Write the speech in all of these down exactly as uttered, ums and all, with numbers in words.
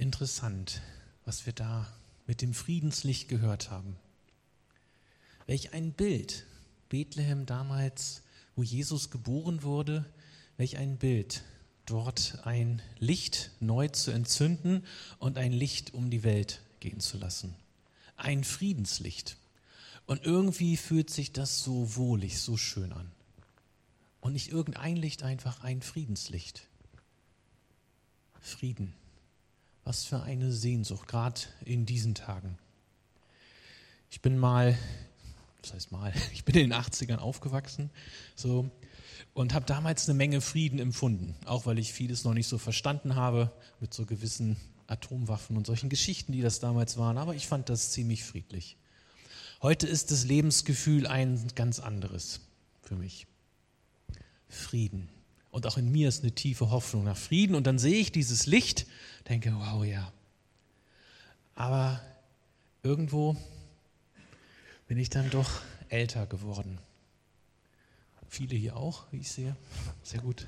Interessant, was wir da mit dem Friedenslicht gehört haben. Welch ein Bild, Bethlehem damals, wo Jesus geboren wurde, welch ein Bild, dort ein Licht neu zu entzünden und ein Licht um die Welt gehen zu lassen. Ein Friedenslicht. Und irgendwie fühlt sich das so wohlig, so schön an. Und nicht irgendein Licht, einfach ein Friedenslicht. Frieden. Was für eine Sehnsucht, gerade in diesen Tagen. Ich bin mal, das heißt mal, ich bin in den achtzigern aufgewachsen so, und habe damals eine Menge Frieden empfunden. Auch weil ich vieles noch nicht so verstanden habe mit so gewissen Atomwaffen und solchen Geschichten, die das damals waren. Aber ich fand das ziemlich friedlich. Heute ist das Lebensgefühl ein ganz anderes für mich. Frieden. Und auch in mir ist eine tiefe Hoffnung nach Frieden. Und dann sehe ich dieses Licht, denke, wow, ja. Aber irgendwo bin ich dann doch älter geworden. Viele hier auch, wie ich sehe. Sehr gut.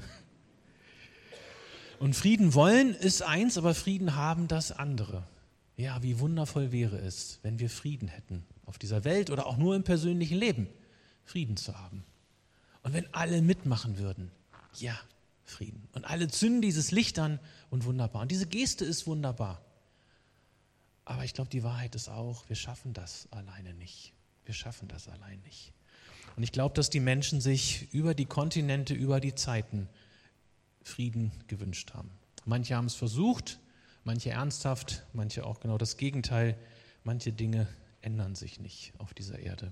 Und Frieden wollen ist eins, aber Frieden haben das andere. Ja, wie wundervoll wäre es, wenn wir Frieden hätten auf dieser Welt oder auch nur im persönlichen Leben, Frieden zu haben. Und wenn alle mitmachen würden, ja, Frieden. Und alle zünden dieses Licht an und wunderbar. Und diese Geste ist wunderbar. Aber ich glaube, die Wahrheit ist auch, wir schaffen das alleine nicht. Wir schaffen das allein nicht. Und ich glaube, dass die Menschen sich über die Kontinente, über die Zeiten Frieden gewünscht haben. Manche haben es versucht, manche ernsthaft, manche auch genau das Gegenteil. Manche Dinge ändern sich nicht auf dieser Erde.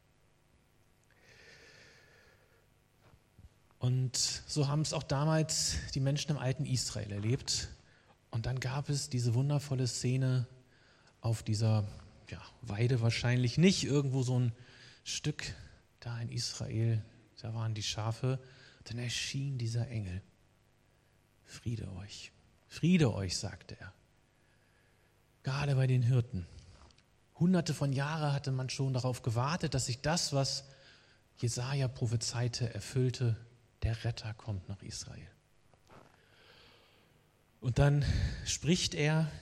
Und so haben es auch damals die Menschen im alten Israel erlebt. Und dann gab es diese wundervolle Szene auf dieser ja, Weide wahrscheinlich nicht, irgendwo so ein Stück da in Israel, da waren die Schafe. Dann erschien dieser Engel. Friede euch, Friede euch, sagte er. Gerade bei den Hirten. Hunderte von Jahren hatte man schon darauf gewartet, dass sich das, was Jesaja prophezeite, erfüllte. Der Retter kommt nach Israel. Und dann spricht er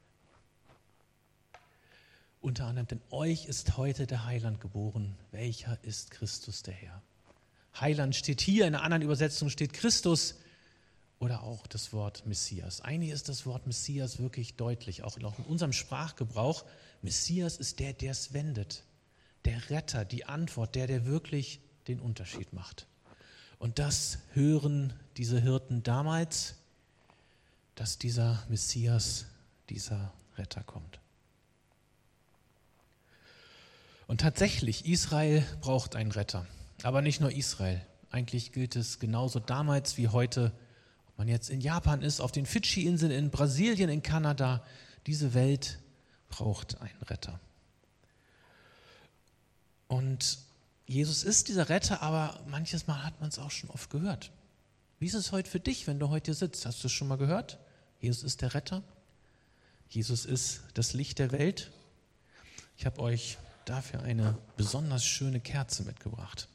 unter anderem, denn euch ist heute der Heiland geboren, welcher ist Christus der Herr. Heiland steht hier, in einer anderen Übersetzung steht Christus oder auch das Wort Messias. Eigentlich ist das Wort Messias wirklich deutlich, auch in unserem Sprachgebrauch. Messias ist der, der es wendet, der Retter, die Antwort, der, der wirklich den Unterschied macht. Und das hören diese Hirten damals, dass dieser Messias, dieser Retter kommt. Und tatsächlich, Israel braucht einen Retter. Aber nicht nur Israel. Eigentlich gilt es genauso damals wie heute, ob man jetzt in Japan ist, auf den Fidschi-Inseln, in Brasilien, in Kanada. Diese Welt braucht einen Retter. Und Jesus ist dieser Retter, aber manches Mal hat man es auch schon oft gehört. Wie ist es heute für dich, wenn du heute hier sitzt? Hast du es schon mal gehört? Jesus ist der Retter. Jesus ist das Licht der Welt. Ich habe euch dafür eine besonders schöne Kerze mitgebracht.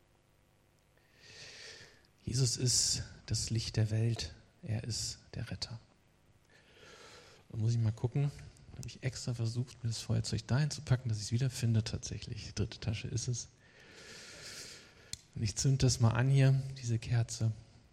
Jesus ist das Licht der Welt. Er ist der Retter. Da muss ich mal gucken. Da habe ich extra versucht, mir das Feuerzeug dahin zu packen, dass ich es wiederfinde. Tatsächlich, die dritte Tasche ist es. Und ich zünde das mal an hier, diese Kerze.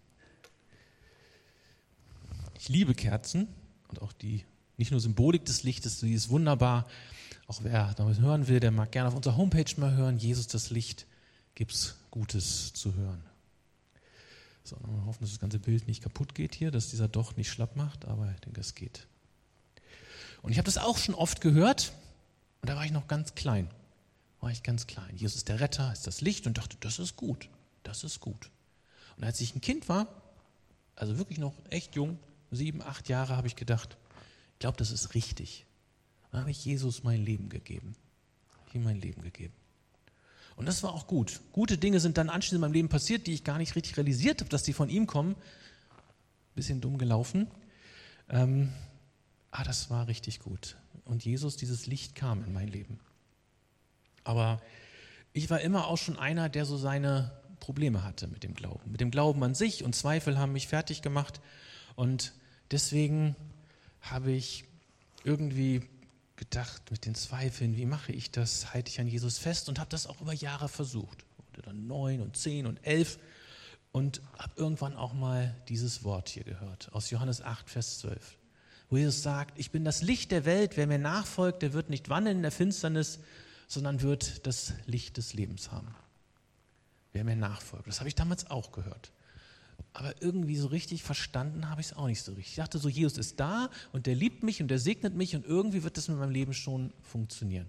Ich liebe Kerzen und auch die, nicht nur Symbolik des Lichtes, die ist wunderbar. Auch wer damit hören will, der mag gerne auf unserer Homepage mal hören. Jesus, das Licht, gibt's Gutes zu hören. So, wir hoffen, dass das ganze Bild nicht kaputt geht hier, dass dieser Docht nicht schlapp macht, aber ich denke, es geht. Und ich habe das auch schon oft gehört und da war ich noch ganz klein. War ich ganz klein. Jesus ist der Retter, ist das Licht und dachte, das ist gut, das ist gut. Und als ich ein Kind war, also wirklich noch echt jung, sieben, acht Jahre, habe ich gedacht, ich glaube, das ist richtig. Und dann habe ich Jesus mein Leben gegeben. Ich ihm mein Leben gegeben. Und das war auch gut. Gute Dinge sind dann anschließend in meinem Leben passiert, die ich gar nicht richtig realisiert habe, dass die von ihm kommen. Bisschen dumm gelaufen. Ähm, ah, das war richtig gut. Und Jesus, dieses Licht kam in mein Leben. Aber ich war immer auch schon einer, der so seine Probleme hatte mit dem Glauben. Mit dem Glauben an sich und Zweifel haben mich fertig gemacht. Und deswegen habe ich irgendwie gedacht, mit den Zweifeln, wie mache ich das, halte ich an Jesus fest und habe das auch über Jahre versucht. Wurde dann neun und zehn und elf und habe irgendwann auch mal dieses Wort hier gehört, aus Johannes acht, Vers zwölf, wo Jesus sagt, ich bin das Licht der Welt, wer mir nachfolgt, der wird nicht wandeln in der Finsternis, sondern wird das Licht des Lebens haben. Wer mir nachfolgt, das habe ich damals auch gehört. Aber irgendwie so richtig verstanden habe ich es auch nicht so richtig. Ich dachte so, Jesus ist da und der liebt mich und der segnet mich und irgendwie wird das mit meinem Leben schon funktionieren.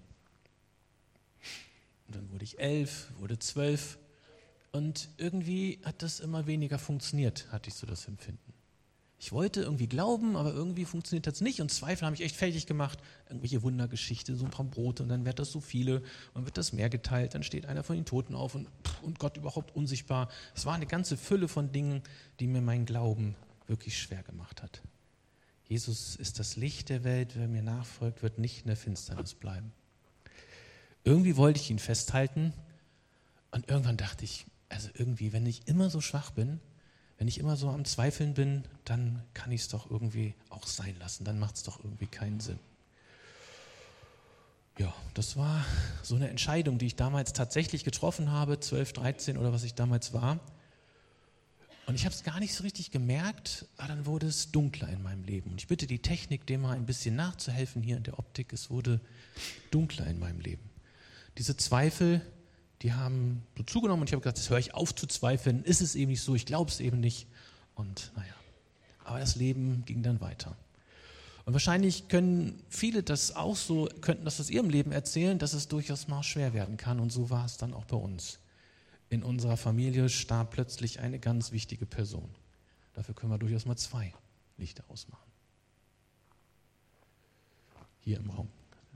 Und dann wurde ich elf, wurde zwölf und irgendwie hat das immer weniger funktioniert, hatte ich so das Empfinden. Ich wollte irgendwie glauben, aber irgendwie funktioniert das nicht und Zweifel haben mich echt fertig gemacht. Irgendwelche Wundergeschichte, so ein paar Brote und dann wird das so viele und dann wird das Meer geteilt, dann steht einer von den Toten auf und, und Gott überhaupt unsichtbar. Es war eine ganze Fülle von Dingen, die mir meinen Glauben wirklich schwer gemacht hat. Jesus ist das Licht der Welt, wer mir nachfolgt, wird nicht in der Finsternis bleiben. Irgendwie wollte ich ihn festhalten und irgendwann dachte ich, also irgendwie, wenn ich immer so schwach bin, wenn ich immer so am Zweifeln bin, dann kann ich es doch irgendwie auch sein lassen. Dann macht es doch irgendwie keinen Sinn. Ja, das war so eine Entscheidung, die ich damals tatsächlich getroffen habe, zwölf, dreizehn oder was ich damals war. Und ich habe es gar nicht so richtig gemerkt, aber dann wurde es dunkler in meinem Leben. Und ich bitte die Technik, dem mal ein bisschen nachzuhelfen hier in der Optik. Es wurde dunkler in meinem Leben. Diese Zweifel, die haben so zugenommen und ich habe gesagt, das höre ich auf zu zweifeln, ist es eben nicht so, ich glaube es eben nicht. Und naja, aber das Leben ging dann weiter. Und wahrscheinlich können viele das auch so, könnten das aus ihrem Leben erzählen, dass es durchaus mal schwer werden kann. Und so war es dann auch bei uns. In unserer Familie starb plötzlich eine ganz wichtige Person. Dafür können wir durchaus mal zwei Lichter ausmachen. Hier im Raum.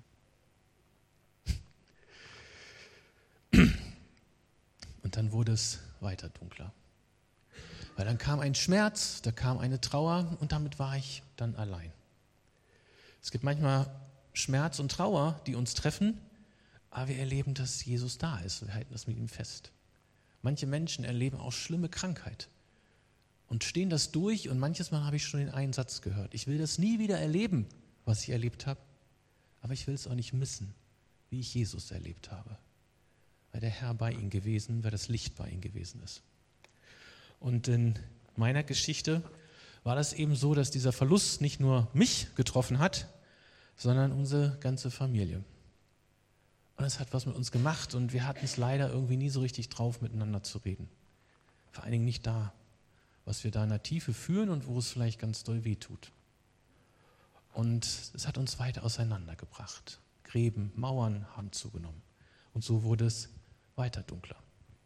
Und dann wurde es weiter dunkler. Weil dann kam ein Schmerz, da kam eine Trauer und damit war ich dann allein. Es gibt manchmal Schmerz und Trauer, die uns treffen, aber wir erleben, dass Jesus da ist. Wir halten das mit ihm fest. Manche Menschen erleben auch schlimme Krankheit und stehen das durch und manches Mal habe ich schon den einen Satz gehört. Ich will das nie wieder erleben, was ich erlebt habe, aber ich will es auch nicht missen, wie ich Jesus erlebt habe. Weil der Herr bei ihnen gewesen, weil das Licht bei ihnen gewesen ist. Und in meiner Geschichte war das eben so, dass dieser Verlust nicht nur mich getroffen hat, sondern unsere ganze Familie. Und es hat was mit uns gemacht und wir hatten es leider irgendwie nie so richtig drauf, miteinander zu reden. Vor allen Dingen nicht da, was wir da in der Tiefe fühlen und wo es vielleicht ganz doll wehtut. Und es hat uns weiter auseinandergebracht. Gräben, Mauern haben zugenommen. Und so wurde es weiter dunkler.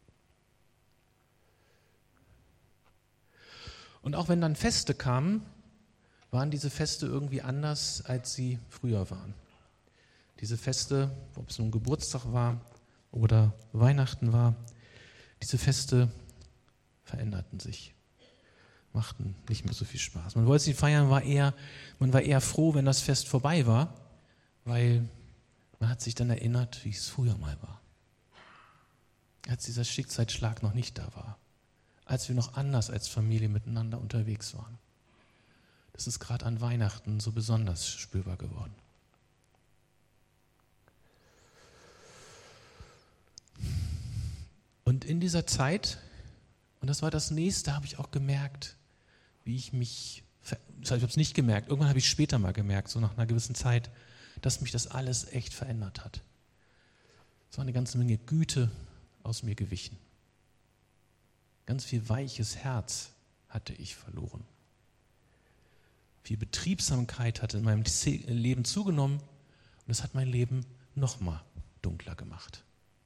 Und auch wenn dann Feste kamen, waren diese Feste irgendwie anders, als sie früher waren. Diese Feste, ob es nun Geburtstag war oder Weihnachten war, diese Feste veränderten sich, machten nicht mehr so viel Spaß. Man wollte sie feiern, war eher, man war eher froh, wenn das Fest vorbei war, weil man hat sich dann erinnert, wie es früher mal war. Als dieser Schicksalsschlag noch nicht da war, als wir noch anders als Familie miteinander unterwegs waren. Das ist gerade an Weihnachten so besonders spürbar geworden. Und in dieser Zeit, und das war das Nächste, habe ich auch gemerkt, wie ich mich, ich habe es nicht gemerkt, irgendwann habe ich es später mal gemerkt, so nach einer gewissen Zeit, dass mich das alles echt verändert hat. Es war eine ganze Menge Güte aus mir gewichen. Ganz viel weiches Herz hatte ich verloren. Viel Betriebsamkeit hatte in meinem Leben zugenommen und es hat mein Leben noch mal dunkler gemacht.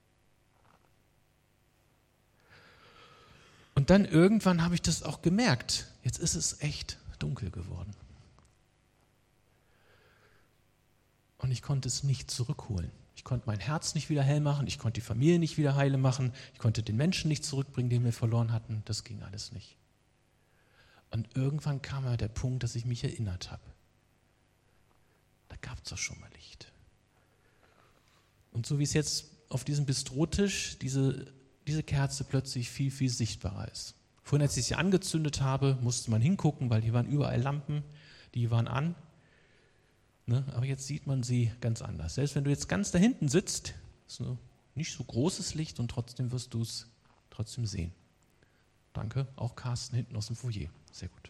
Und dann irgendwann habe ich das auch gemerkt. Jetzt ist es echt dunkel geworden. Und ich konnte es nicht zurückholen. Ich konnte mein Herz nicht wieder hell machen, ich konnte die Familie nicht wieder heile machen, ich konnte den Menschen nicht zurückbringen, den wir verloren hatten. Das ging alles nicht. Und irgendwann kam ja der Punkt, dass ich mich erinnert habe. Da gab es doch schon mal Licht. Und so wie es jetzt auf diesem Bistrotisch, diese, diese Kerze plötzlich viel, viel sichtbarer ist. Vorhin, als ich sie angezündet habe, musste man hingucken, weil hier waren überall Lampen, die waren an. Ne? Aber jetzt sieht man sie ganz anders. Selbst wenn du jetzt ganz da hinten sitzt, ist ein nicht so großes Licht und trotzdem wirst du es trotzdem sehen. Danke, auch Carsten hinten aus dem Foyer. Sehr gut.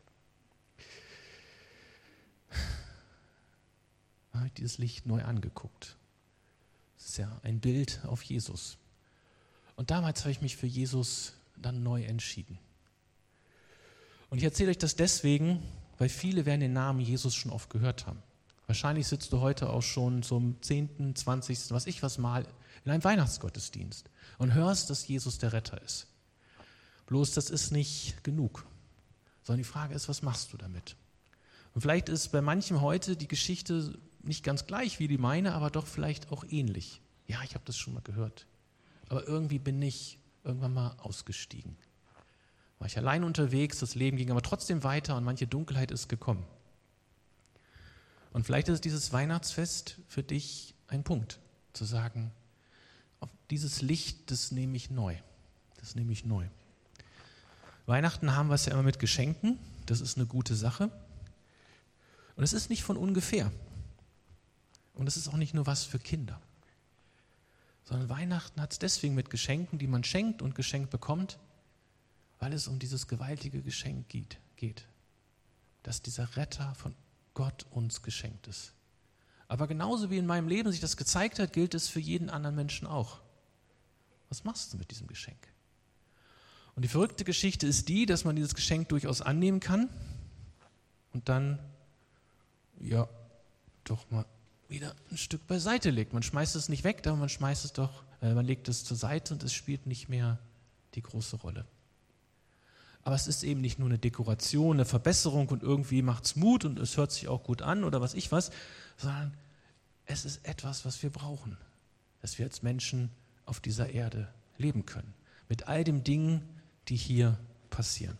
Da habe ich dieses Licht neu angeguckt. Das ist ja ein Bild auf Jesus. Und damals habe ich mich für Jesus dann neu entschieden. Und ich erzähle euch das deswegen, weil viele werden den Namen Jesus schon oft gehört haben. Wahrscheinlich sitzt du heute auch schon zum zehnten, zwanzigsten, was ich was mal, in einem Weihnachtsgottesdienst und hörst, dass Jesus der Retter ist. Bloß das ist nicht genug, sondern die Frage ist, was machst du damit? Und vielleicht ist bei manchem heute die Geschichte nicht ganz gleich wie die meine, aber doch vielleicht auch ähnlich. Ja, ich habe das schon mal gehört. Aber irgendwie bin ich irgendwann mal ausgestiegen. War ich allein unterwegs, das Leben ging aber trotzdem weiter und manche Dunkelheit ist gekommen. Und vielleicht ist dieses Weihnachtsfest für dich ein Punkt, zu sagen, auf dieses Licht, das nehme ich neu. Das nehme ich neu. Weihnachten haben wir es ja immer mit Geschenken, das ist eine gute Sache. Und es ist nicht von ungefähr. Und es ist auch nicht nur was für Kinder. Sondern Weihnachten hat es deswegen mit Geschenken, die man schenkt und geschenkt bekommt, weil es um dieses gewaltige Geschenk geht, geht. Dass dieser Retter von Gott uns geschenkt ist. Aber genauso wie in meinem Leben sich das gezeigt hat, gilt es für jeden anderen Menschen auch. Was machst du mit diesem Geschenk? Und die verrückte Geschichte ist die, dass man dieses Geschenk durchaus annehmen kann und dann, ja, doch mal wieder ein Stück beiseite legt. Man schmeißt es nicht weg, aber man schmeißt es doch, äh, man legt es zur Seite und es spielt nicht mehr die große Rolle. Aber es ist eben nicht nur eine Dekoration, eine Verbesserung und irgendwie macht es Mut und es hört sich auch gut an oder was ich was, sondern es ist etwas, was wir brauchen, dass wir als Menschen auf dieser Erde leben können. Mit all den Dingen, die hier passieren.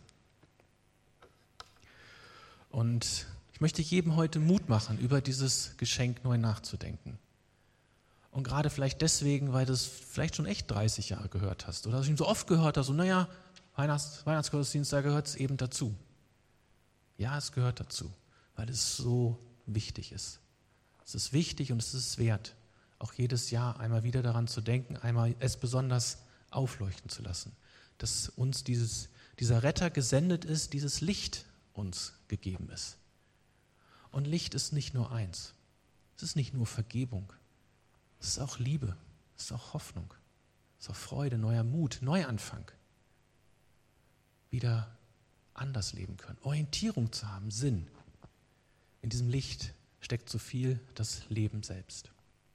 Und ich möchte jedem heute Mut machen, über dieses Geschenk neu nachzudenken. Und gerade vielleicht deswegen, weil du es vielleicht schon echt dreißig Jahre gehört hast oder dass du ihn so oft gehört hast und naja, Weihnachts, Weihnachtsgottesdienst, da gehört es eben dazu. Ja, es gehört dazu, weil es so wichtig ist. Es ist wichtig und es ist wert, auch jedes Jahr einmal wieder daran zu denken, einmal es besonders aufleuchten zu lassen, dass uns dieses, dieser Retter gesendet ist, dieses Licht uns gegeben ist. Und Licht ist nicht nur eins. Es ist nicht nur Vergebung. Es ist auch Liebe. Es ist auch Hoffnung. Es ist auch Freude, neuer Mut, Neuanfang. Wieder anders leben können. Orientierung zu haben, Sinn. In diesem Licht steckt so viel, das Leben selbst.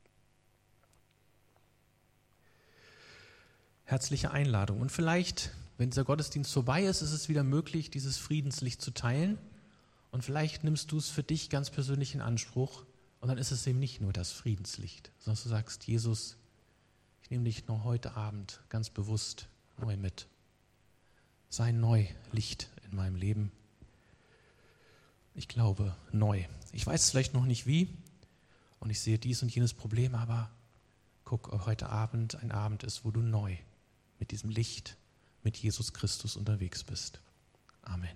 Herzliche Einladung. Und vielleicht, wenn dieser Gottesdienst vorbei ist, ist es wieder möglich, dieses Friedenslicht zu teilen. Und vielleicht nimmst du es für dich ganz persönlich in Anspruch. Und dann ist es eben nicht nur das Friedenslicht, sondern du sagst, Jesus, ich nehme dich noch heute Abend ganz bewusst neu mit. Sei neu Licht in meinem Leben. Ich glaube, neu. Ich weiß vielleicht noch nicht wie und ich sehe dies und jenes Problem, aber guck, ob heute Abend ein Abend ist, wo du neu mit diesem Licht, mit Jesus Christus unterwegs bist. Amen.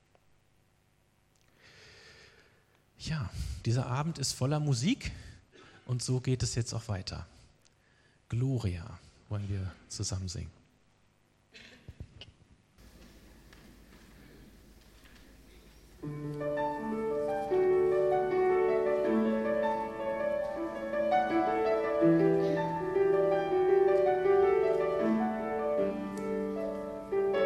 Ja, dieser Abend ist voller Musik und so geht es jetzt auch weiter. Gloria wollen wir zusammen singen. Thank you.